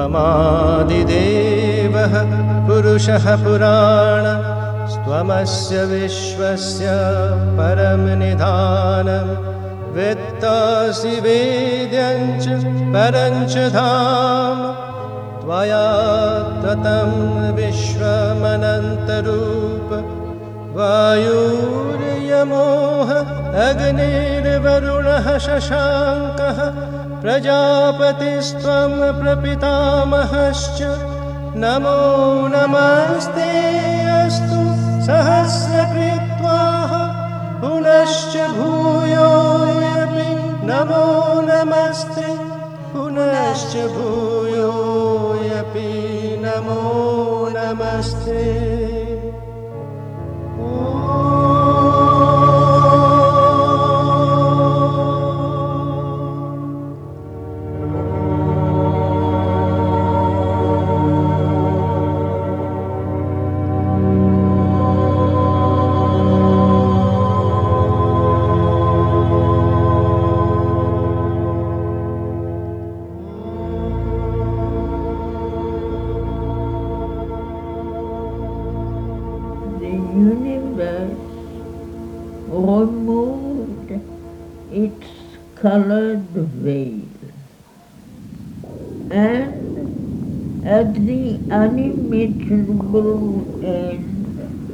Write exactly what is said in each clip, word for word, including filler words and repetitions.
त्वमादिदेवः पुरुषः पुराण त्वमस्य विश्वस्य परं निधानं वेत्तासि वेद्यं च परं च धाम त्वया ततं विश्वमनन्तरूप वायुर्यमोः अग्निर्वरुणः शशाङ्कः प्रजापतिस्त्वं प्रपितामहश्च नमो नमस्ते अस्तु सहस्रकृत्वाः पुनश्च भूयोऽपि नमो नमस्ते पुनश्च भूयोऽपि नमो नमस्ते। Universe removed its colored veil, and at the unimaginable end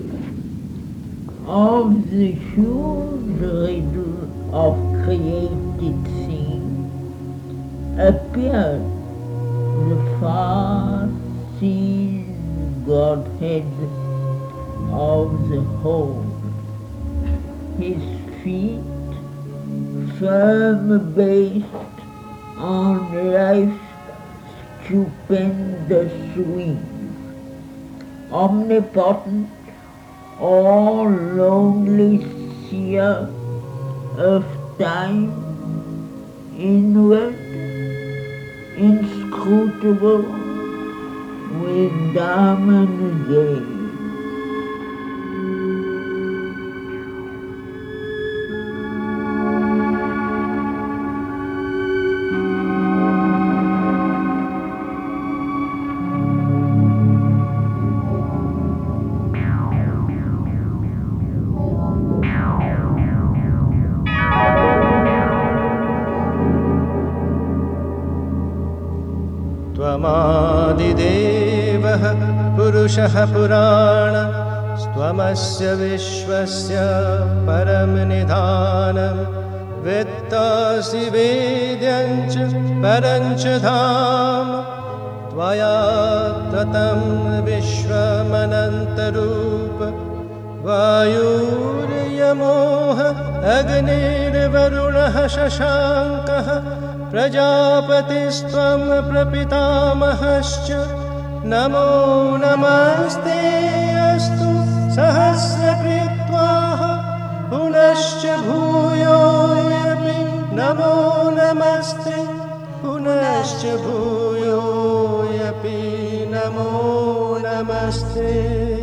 of the huge riddle of created things appeared the far-seen Godhead of the whole, his feet firm based on life's stupendous wings, omnipotent, all-lonely seer of time, inward, inscrutable, with diamond gaze. त्वमादिदेवः पुरुषः पुराण त्वमस्य विश्वस्य परं निधानं वेत्तासि वेद्यं च परं च धाम त्वया ततं विश्वमनन्तरूप वायुर्यमोः अग्निर्वरुणः शशाङ्कः प्रजापतिस्त्वं प्रपितामहश्च नमो नमस्ते अस्तु सहस्रकृत्वाः पुनश्च भूयोऽपि नमो नमस्ते पुनश्च भूयोऽपि नमो नमस्ते।